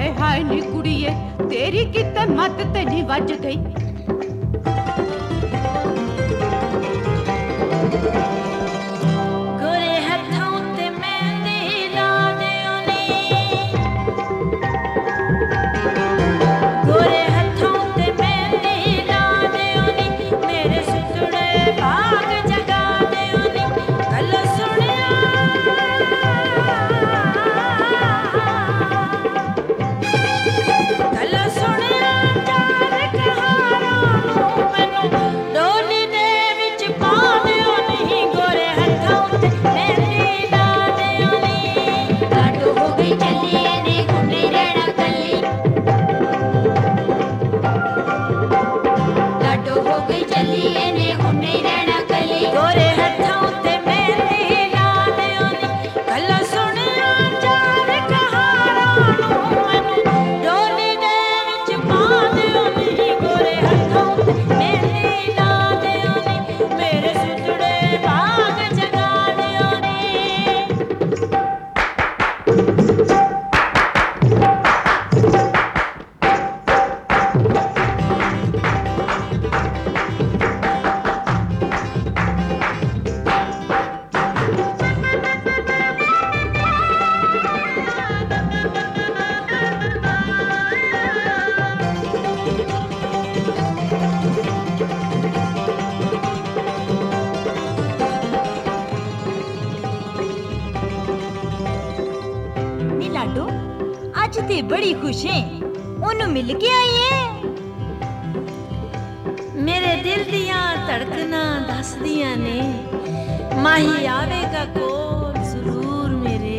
ਹਾਏ ਹਾਏ ਨੀ ਕੁੜੀਏ ਤੇਰੀ ਕਿਤੇ ਮੱਤ ਤੇ ਨਹੀਂ ਵੱਜ ਗਈ। ਗੋਰੇ ਹੱਥਾਂ ਉੱਤੇ ਮਹਿੰਦੀ ਲਾ ਦਿਓ ਨੀ, ਗੋਰੇ ਹੱਥਾਂ ਉੱਤੇ ਮਹਿੰਦੀ ਲਾ ਦਿਓ ਨੀ, ਮੇਰੇ ਸੁਤੜੇ ਭਾਗ ਜਗਾ ਦਿਓ ਨੀ। ਗੱਲ ਸੁਣਿਆ ਗੱਲ ਸੁਣਿਆ ਚਾਰ ਕਹਾਰਾਂ ਨੂੰ ਮੈਨੂੰ ਡੋਲੀ ਦੇ ਵਿੱਚ ਪਾ ਦਿਓ ਨੀ, ਗੋਰੇ ਹੱਥਾਂ ਉੱਤੇ ਮਹਿੰਦੀ ਲਾ ਦਿਓ ਨੀ। ਲਾਡੋ ਹੋ ਗਈ ਚੱਲੀ ਇਹਨੇ ਹੁਣ ਨਹੀਂ ਰਹਿਣਾ ਕੱਲੀ, ਲਾਡੋ ਹੋ ਗਈ ਚੱਲੀ ਇਹਨੇ ਹੁਣ ਨਹੀਂ ਰਹਿਣਾ ਕੱਲੀ, ਗੋਰੇ ਹੱਥਾਂ ਉੱਤੇ ਮਹਿੰਦੀ ਲਾ ਦਿਓ ਨੀ। ਗੱਲ ਸੁਣਿਆ ਚਾਰ ਕਹਾਰਾਂ ਨੂੰ ਮੈਨੂੰ ਡੋਲੀ ਦੇ ਵਿੱਚ ਪਾ ਦਿਓ ਨੀ, ਗੋਰੇ ਹੱਥਾਂ ਉੱਤੇ ਮਹਿੰਦੀ ਲਾ ਦਿਓ ਨੀ, ਮੇਰੇ ਸੁਤੜੇ ਭਾਗ ਜਗਾ ਦਿਓ ਨੀ। ਨੀ ਲਾਡੋ ਅੱਜ ਤੇ ਬੜੀ ਖੁਸ਼ ਏ, ਉਹਨੂੰ ਮਿਲ ਕੇ ਆਈ ਏ। ਮੇਰੇ ਦਿਲ ਦੀਆਂ ਧੜਕਨਾਂ ਦੱਸਦੀਆਂ ਨੇ ਮਾਹੀ ਆਵੇਗਾ ਕੋਲ ਜ਼ਰੂਰ ਮੇਰੇ,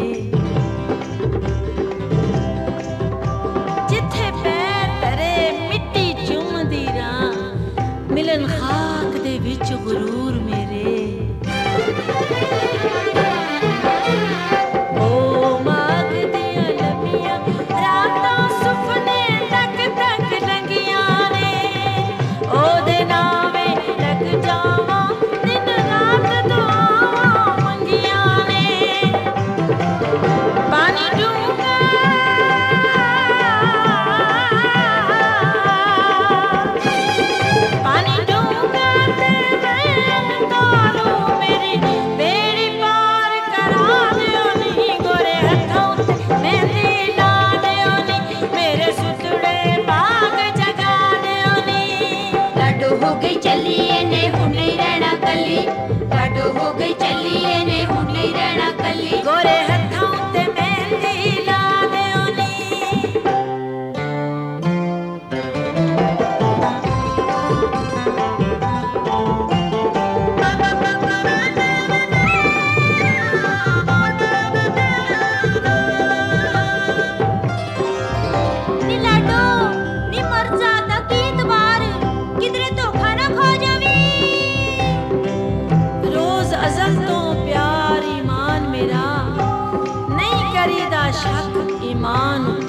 ਜਿੱਥੇ ਪੈਰ ਧਰੇ ਮਿੱਟੀ ਚੁੰਮਦੀ ਰਾਂ ਮਿਲਨ ਖਾਕ ਦੇ ਵਿੱਚ ਗੁਰੂਰ ਮੇਰੇ। ਓ ਮਾਗਦੀਆਂ ਲੰਮੀਆਂ ਰਾਤਾਂ ਸੁਪਨੇ ਤੱਕ ਤੱਕ ਲੰਘੀਆਂ ਨੇ, ਉਹਦੇ ਨਾਵੇਂ ਲੱਗ ਜਾਵਾਂ ਦਿਨ ਰਾਤ ਦੁਆਵਾਂ ਮੰਗੀਆਂ ਨੇ। ਪਾਣੀ ਡੂੰਘਾ ਪਾਣੀ ਡੂੰਘਾ ਤੇ ਮੈਂ ਤਾਰੂ ਮੇਰੀ ਬੇੜੀ ਪਾਰ ਕਰਾ ਦਿਓ ਨੀ, ਗੋਰੇ ਹੱਥਾਂ ਉੱਤੇ ਮਹਿੰਦੀ ਲਾ ਦਿਓ ਨੀ, ਮੇਰੇ ਸੁਤੜੇ ਭਾਗ ਜਗਾ ਦਿਓ ਨੀ। ਲਾਡੋ ਹੋ ਗਈ ਚੱਲੀ ਇਹਨੇ ਹੁਣ ਨਹੀਂ ਰਹਿਣਾ ਕੱਲੀ, ਲਾਡੋ ਹੋ ਗਈ ਚੱਲੀ ਇਹਨੇ ਹੁਣ ਨਹੀਂ ਰਹਿਣਾ ਕੱਲੀ, ਗੋਰੇ ਹੱਥਾਂ ਉੱਤੇ ਮਹਿੰਦੀ ਲਾ ਦਿਓ ਨੀ। ਨੀ ਲਾਡੋ ਨੀ ਮਰ ਜਾਂਦਾ ਕੀ ਇਤਬਾਰ, ਕਿਧਰੇ ਧੋਖਾ ਨਾ ਖਾ ਜਾਵੀਂ। ਰੋਜ਼ ਅਜ਼ਲ ਤੋਂ ਪਿਆਰ ਈਮਾਨ ਮੇਰਾ, ਨਹੀਂ ਕਰੀਦਾ ਸ਼ੱਕ ਈਮਾਨ